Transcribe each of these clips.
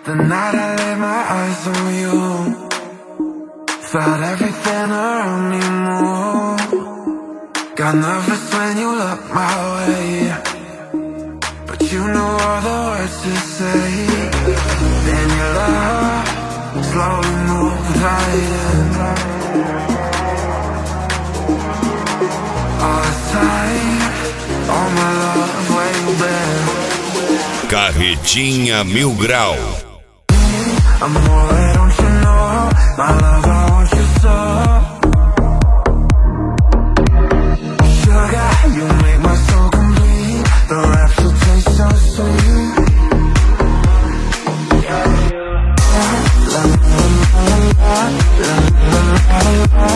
The night I laid my eyes on you, felt everything around me move. Got nervous when you looked my way, but you knew all the words to say. Then your love slowly moved right in. All the time, all my love, where you been? Carretinha Mil Grau. Amor, don't you know, my love, I want you so. Sugar, you make my soul complete. The rapture tastes so sweet. La la la la la la la la.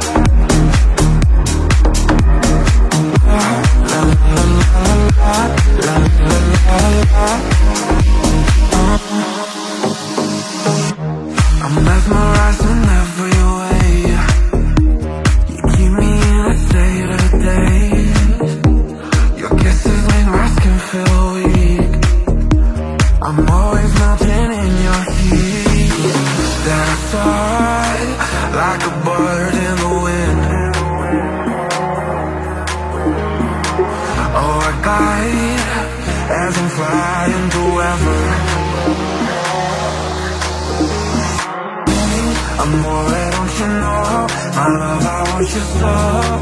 I'm mesmerized in every way. You keep me in a state of daze. Your kisses make my skin feel weak. I'm always melting in your heat. That's hard, like a bird in the wind. Oh, I glide as I'm flying through heaven. Amore, don't you know, my love, I want you so.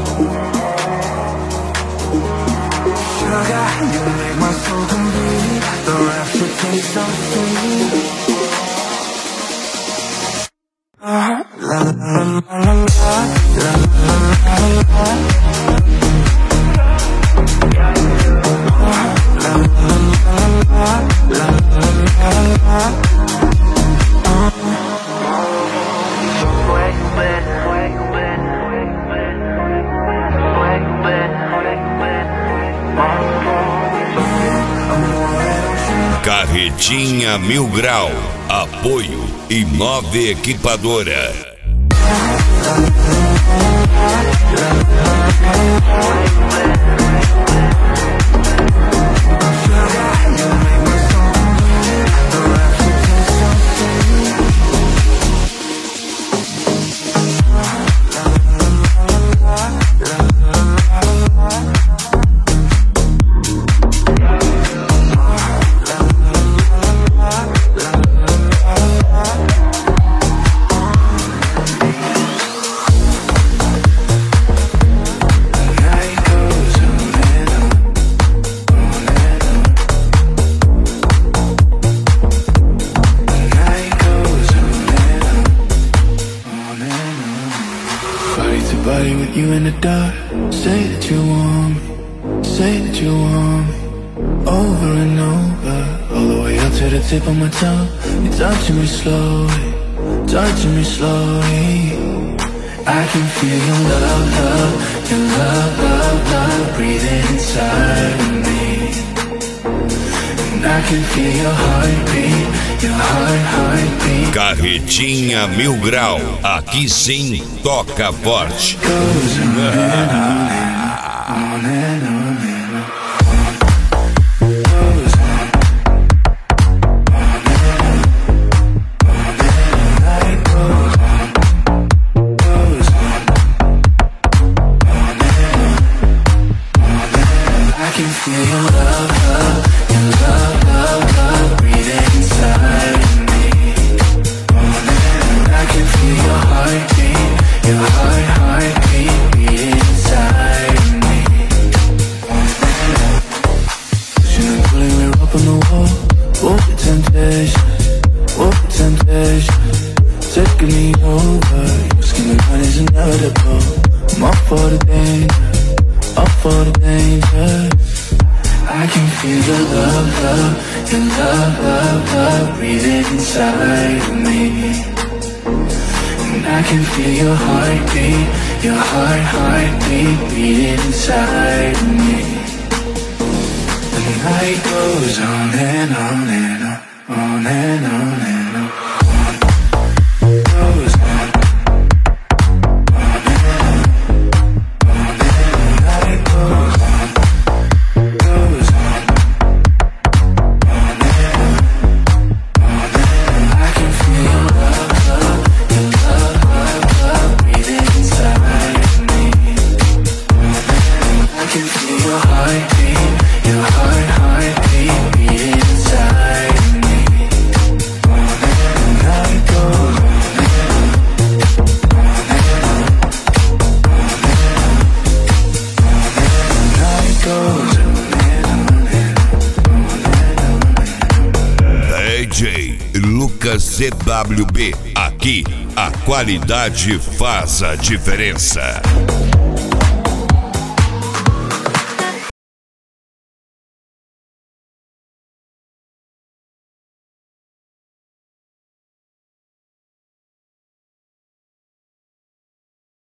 Sugar, you make my soul complete. The rapture tastes so sweet. La la la la la la la la. La la la la la la. Carretinha Mil Grau. Apoio Imove Equipadora. You in the dark, say that you want me, say that you want me, over and over, all the way up to the tip of my tongue. You're touching me slowly, touching me slowly. I can feel your love, love, your love, love, love breathing inside of me. And I can feel your heartbeat, your heartbeat. Carretinha Mil Grau. Aqui sim toca forte. Goes on and on and on. Feel your love, love, your love, love, love breathing inside of me. And I can feel your heartbeat, your heartbeat beating inside of me. Pushing and pulling, we're up on the wall. Walk with temptation, walk with temptation. Taking me over, your skin and mine is inevitable. I'm up for the danger, up for the danger. I can feel the love, love, your love, love, love breathing inside of me. And I can feel your heartbeat, your heartbeat beating inside of me. And the night goes on and on and on, on and on and on. Goes on. I Óticas CWB. Aqui, a qualidade faz a diferença.